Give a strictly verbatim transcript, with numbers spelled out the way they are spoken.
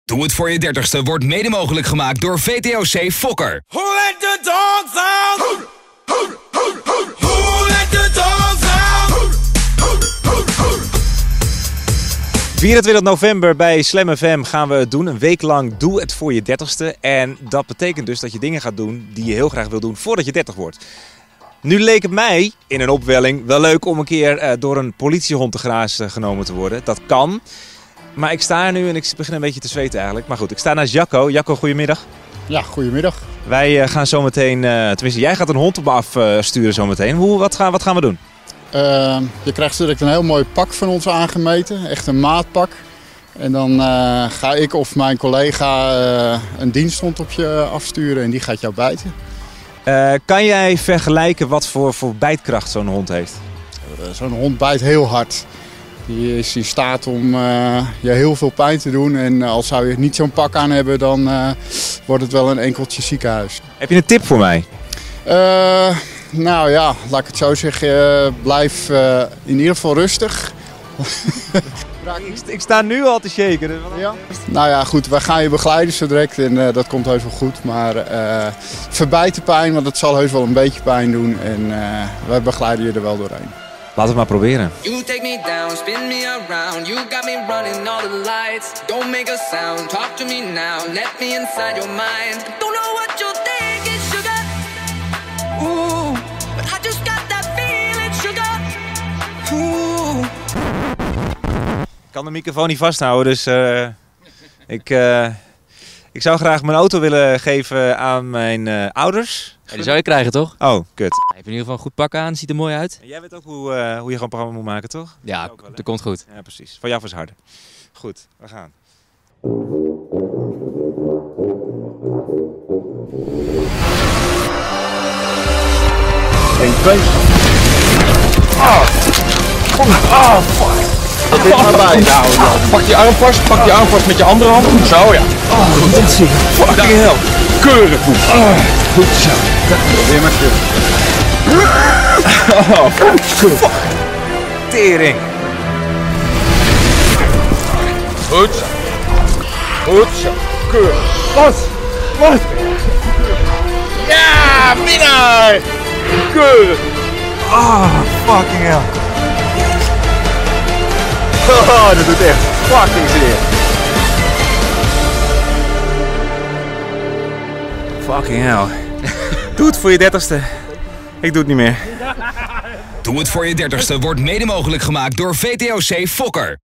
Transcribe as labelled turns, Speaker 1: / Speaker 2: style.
Speaker 1: Doe het voor je dertigste wordt mede mogelijk gemaakt door V T O C Fokker.
Speaker 2: Who let the dogs out? Who, who, who, who, who let the dogs out? Who, who, who, who.
Speaker 3: vierentwintig november bij Slam F M gaan we het doen. Een week lang doe het voor je dertigste. En dat betekent dus dat je dingen gaat doen die je heel graag wil doen voordat je dertig wordt. Nu leek het mij in een opwelling wel leuk om een keer uh, door een politiehond te graas uh, genomen te worden. Dat kan. Maar ik sta er nu en ik begin een beetje te zweten eigenlijk. Maar goed, ik sta naast Jacco. Jacco, goedemiddag.
Speaker 4: Ja, goedemiddag.
Speaker 3: Wij uh, gaan zo meteen, uh, tenminste jij gaat een hond op me afsturen uh, zo meteen. Hoe, wat, gaan, wat gaan we doen?
Speaker 4: Uh, je krijgt direct een heel mooi pak van ons aangemeten. Echt een maatpak. En dan uh, ga ik of mijn collega uh, een diensthond op je afsturen en die gaat jou bijten.
Speaker 3: Uh, kan jij vergelijken wat voor, voor bijtkracht zo'n hond heeft?
Speaker 4: Uh, zo'n hond bijt heel hard. Die is in staat om uh, je heel veel pijn te doen. En uh, als zou je niet zo'n pak aan hebben, dan uh, wordt het wel een enkeltje ziekenhuis.
Speaker 3: Heb je een tip voor mij?
Speaker 4: Uh, nou ja, laat ik het zo zeggen. Uh, blijf uh, in ieder geval rustig.
Speaker 3: ik, ik sta nu al te shaken.
Speaker 4: Ja. Nou ja, goed. Wij gaan je begeleiden zo direct en uh, dat komt heus wel goed. Maar uh, verbijt de pijn, want het zal heus wel een beetje pijn doen. En uh, wij begeleiden je er wel doorheen.
Speaker 3: Laten we maar proberen.
Speaker 5: You take me down, spin me around. You got me running all the lights. Don't make a sound, talk to me now. Let me inside your mind. Don't know what you're thinking, sugar. Ooh, but I just got that feeling, sugar. Ooh.
Speaker 3: Ik kan de microfoon niet vasthouden, dus uh, ik, uh, ik zou graag mijn auto willen geven aan mijn uh, ouders.
Speaker 6: Ja, die zou je krijgen, toch?
Speaker 3: Oh, kut.
Speaker 6: Hij heeft in ieder geval een goed pak aan, ziet er mooi uit.
Speaker 3: En jij weet ook hoe, uh, hoe je gewoon een programma moet maken, toch?
Speaker 6: Ja,
Speaker 3: dat, wel,
Speaker 6: dat komt goed.
Speaker 3: Ja, precies. Van jou is harder. Goed, we gaan.
Speaker 7: Eén, twee. Ah! Ah, fuck! Dat is maar bij. Nou, nou. Pak je arm vast, pak je arm vast met je andere hand. Zo, ja. Oh, goed dat zie je. Fucking hell. Keurig goed. Oh, goed zo. Weer maar terug. Oh, fuck.
Speaker 3: Tering.
Speaker 7: Goed zo. Goed zo. Keurig. Wat? Wat? Ja, winnaar! Keurig.
Speaker 3: Oh, fucking hell.
Speaker 7: Oh, dat doet echt fucking zeer.
Speaker 3: Fucking hell. Doe het voor je dertigste. Ik doe het niet meer.
Speaker 1: Doe het voor je dertigste wordt mede mogelijk gemaakt door V T O C Fokker.